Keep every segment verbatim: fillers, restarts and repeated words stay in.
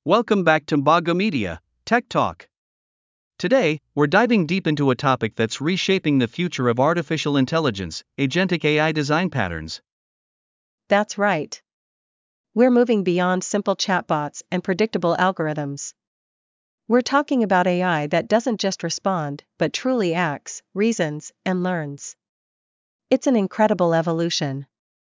Welcome back to Mbago Media, Tech Talk. Today, we're diving deep into a topic that's reshaping the future of artificial intelligence, agentic A I design patterns. That's right. We're moving beyond simple chatbots and predictable algorithms. We're talking about A I that doesn't just respond, but truly acts, reasons, and learns. It's an incredible evolution.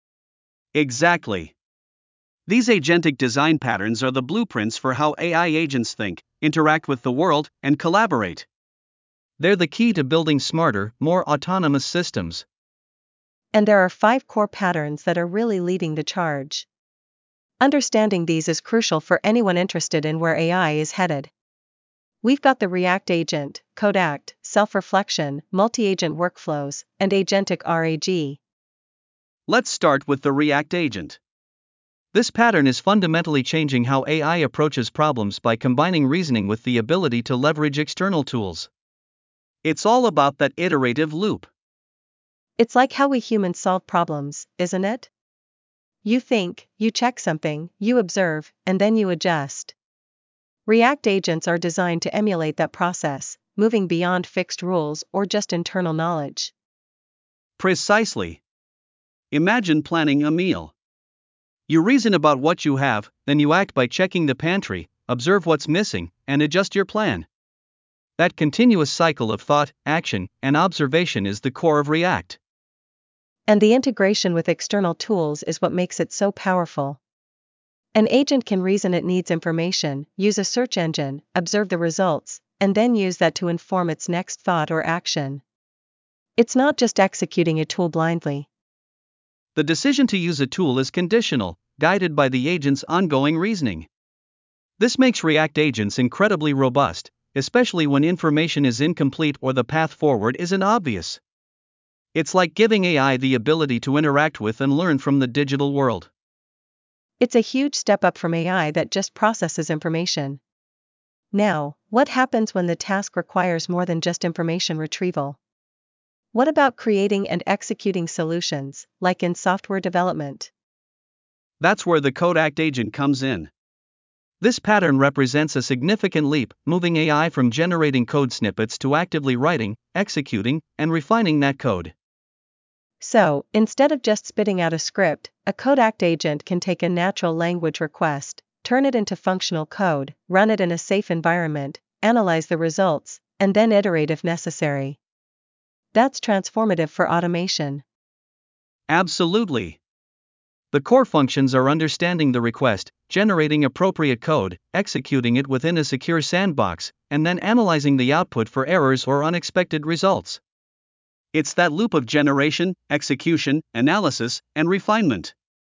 Exactly. These agentic design patterns are the blueprints for how A I agents think, interact with the world, and collaborate. They're the key to building smarter, more autonomous systems. And there are five core patterns that are really leading the charge. Understanding these is crucial for anyone interested in where A I is headed. We've got the React Agent, CodeAct, self-reflection, multi-agent workflows, and agentic RAG. Let's start with the React Agent. This pattern is fundamentally changing how A I approaches problems by combining reasoning with the ability to leverage external tools. It's all about that iterative loop. It's like how we humans solve problems, isn't it? You think, you check something, you observe, and then you adjust. React agents are designed to emulate that process, moving beyond fixed rules or just internal knowledge. Precisely. Imagine planning a meal. You reason about what you have, then you act by checking the pantry, observe what's missing, and adjust your plan. That continuous cycle of thought, action, and observation is the core of React. And the integration with external tools is what makes it so powerful. An agent can reason it needs information, use a search engine, observe the results, and then use that to inform its next thought or action. It's not just executing a tool blindly. The decision to use a tool is conditional, guided by the agent's ongoing reasoning. This makes React agents incredibly robust, especially when information is incomplete or the path forward isn't obvious. It's like giving A I the ability to interact with and learn from the digital world. It's a huge step up from A I that just processes information. Now, what happens when the task requires more than just information retrieval? What about creating and executing solutions, like in software development? That's where the CodeAct agent comes in. This pattern represents a significant leap, moving A I from generating code snippets to actively writing, executing, and refining that code. So, instead of just spitting out a script, a CodeAct agent can take a natural language request, turn it into functional code, run it in a safe environment, analyze the results, and then iterate if necessary. That's transformative for automation. Absolutely. The core functions are understanding the request, generating appropriate code, executing it within a secure sandbox, and then analyzing the output for errors or unexpected results. It's that loop of generation, execution, analysis, and refinement.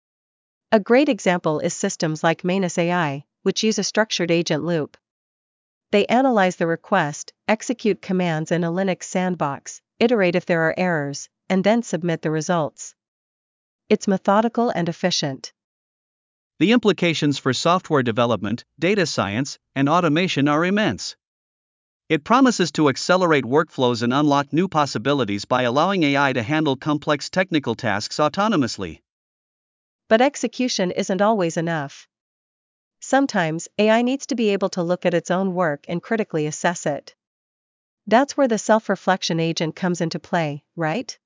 A great example is systems like Manus A I, which use a structured agent loop. They analyze the request, execute commands in a Linux sandbox, iterate if there are errors, and then submit the results. It's methodical and efficient. The implications for software development, data science, and automation are immense. It promises to accelerate workflows and unlock new possibilities by allowing A I to handle complex technical tasks autonomously. But execution isn't always enough. Sometimes, A I needs to be able to look at its own work and critically assess it. That's where the self-reflection agent comes into play, right?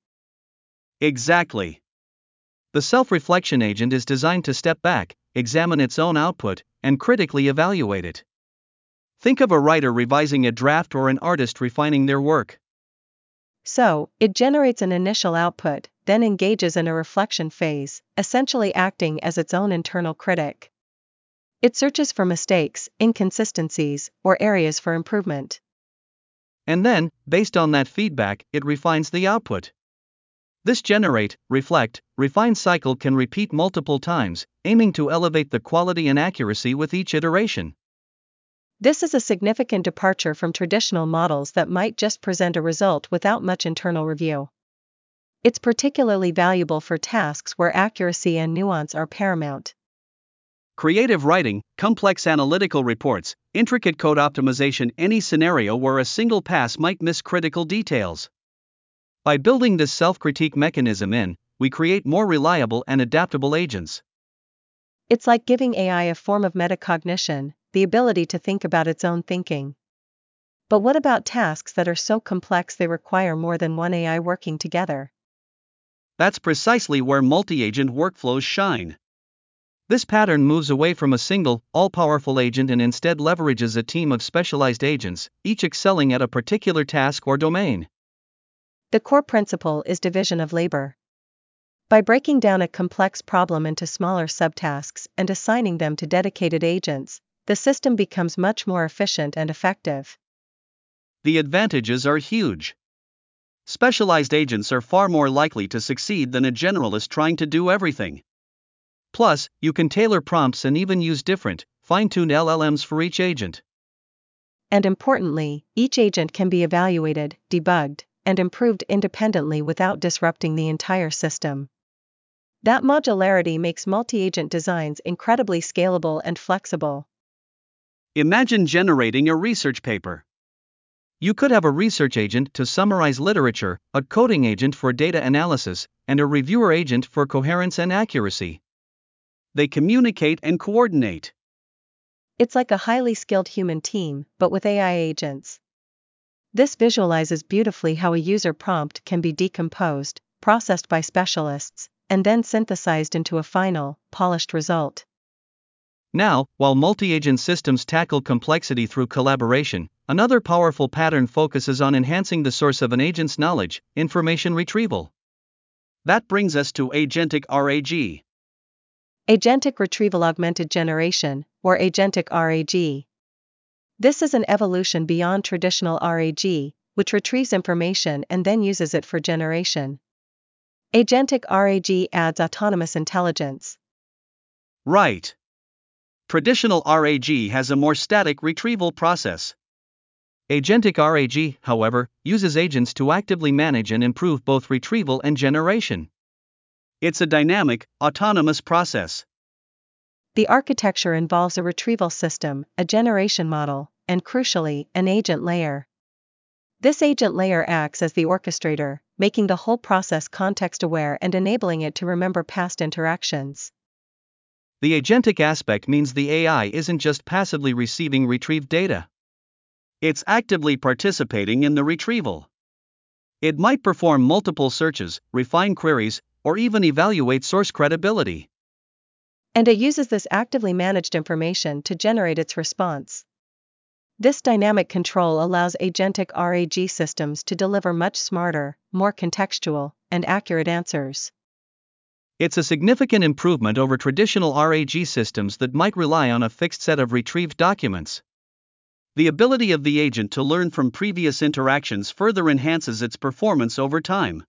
Exactly. The self-reflection agent is designed to step back, examine its own output, and critically evaluate it. Think of a writer revising a draft or an artist refining their work. So, it generates an initial output, then engages in a reflection phase, essentially acting as its own internal critic. It searches for mistakes, inconsistencies, or areas for improvement. And then, based on that feedback, it refines the output. This generate, reflect, refine cycle can repeat multiple times, aiming to elevate the quality and accuracy with each iteration. This is a significant departure from traditional models that might just present a result without much internal review. It's particularly valuable for tasks where accuracy and nuance are paramount. Creative writing, complex analytical reports, intricate code optimization, any scenario where a single pass might miss critical details. By building this self-critique mechanism in, we create more reliable and adaptable agents. It's like giving A I a form of metacognition, the ability to think about its own thinking. But what about tasks that are so complex they require more than one A I working together? That's precisely where multi-agent workflows shine. This pattern moves away from a single, all-powerful agent and instead leverages a team of specialized agents, each excelling at a particular task or domain. The core principle is division of labor. By breaking down a complex problem into smaller subtasks and assigning them to dedicated agents, the system becomes much more efficient and effective. The advantages are huge. Specialized agents are far more likely to succeed than a generalist trying to do everything. Plus, you can tailor prompts and even use different, fine-tuned L L Ms for each agent. And importantly, each agent can be evaluated, debugged, and improved independently without disrupting the entire system. That modularity makes multi-agent designs incredibly scalable and flexible. Imagine generating a research paper. You could have a research agent to summarize literature, a coding agent for data analysis, and a reviewer agent for coherence and accuracy. They communicate and coordinate. It's like a highly skilled human team, but with A I agents. This visualizes beautifully how a user prompt can be decomposed, processed by specialists, and then synthesized into a final, polished result. Now, while multi-agent systems tackle complexity through collaboration, another powerful pattern focuses on enhancing the source of an agent's knowledge, information retrieval. That brings us to Agentic R A G. Agentic Retrieval Augmented Generation, or Agentic R A G. This is an evolution beyond traditional R A G, which retrieves information and then uses it for generation. Agentic R A G adds autonomous intelligence. Right. Traditional R A G has a more static retrieval process. Agentic R A G, however, uses agents to actively manage and improve both retrieval and generation. It's a dynamic, autonomous process. The architecture involves a retrieval system, a generation model, and crucially, an agent layer. This agent layer acts as the orchestrator, making the whole process context-aware and enabling it to remember past interactions. The agentic aspect means the A I isn't just passively receiving retrieved data. It's actively participating in the retrieval. It might perform multiple searches, refine queries, or even evaluate source credibility. And it uses this actively managed information to generate its response. This dynamic control allows agentic R A G systems to deliver much smarter, more contextual, and accurate answers. It's a significant improvement over traditional R A G systems that might rely on a fixed set of retrieved documents. The ability of the agent to learn from previous interactions further enhances its performance over time.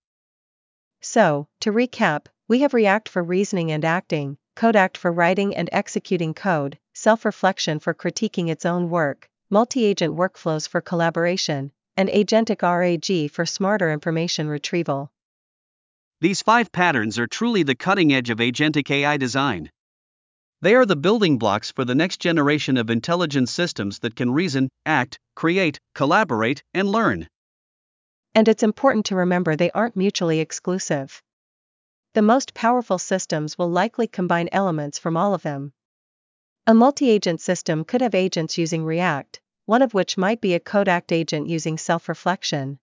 So, to recap, we have React for reasoning and acting, Codact for writing and executing code, self-reflection for critiquing its own work, multi-agent workflows for collaboration, and agentic R A G for smarter information retrieval. These five patterns are truly the cutting edge of agentic A I design. They are the building blocks for the next generation of intelligent systems that can reason, act, create, collaborate, and learn. And it's important to remember they aren't mutually exclusive. The most powerful systems will likely combine elements from all of them. A multi-agent system could have agents using React, one of which might be a Codact agent using self-reflection.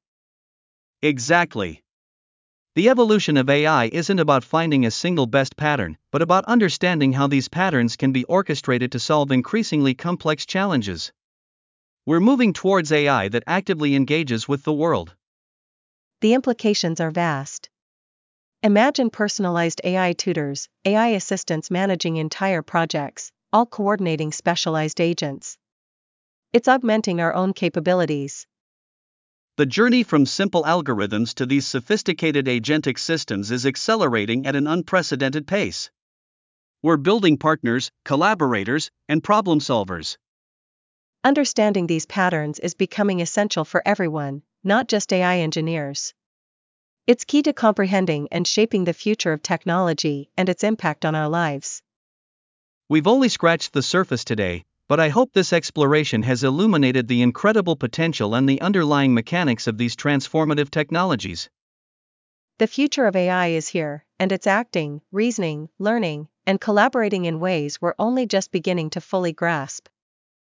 Exactly. The evolution of A I isn't about finding a single best pattern, but about understanding how these patterns can be orchestrated to solve increasingly complex challenges. We're moving towards A I that actively engages with the world. The implications are vast. Imagine personalized A I tutors, A I assistants managing entire projects, all coordinating specialized agents. It's augmenting our own capabilities. The journey from simple algorithms to these sophisticated agentic systems is accelerating at an unprecedented pace. We're building partners, collaborators, and problem solvers. Understanding these patterns is becoming essential for everyone, not just A I engineers. It's key to comprehending and shaping the future of technology and its impact on our lives. We've only scratched the surface today, but I hope this exploration has illuminated the incredible potential and the underlying mechanics of these transformative technologies. The future of A I is here, and it's acting, reasoning, learning, and collaborating in ways we're only just beginning to fully grasp.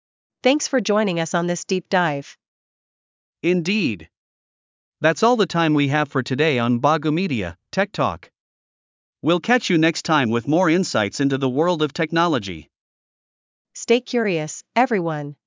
Thanks for joining us on this deep dive. Indeed. That's all the time we have for today on Bagu Media Tech Talk. We'll catch you next time with more insights into the world of technology. Stay curious, everyone.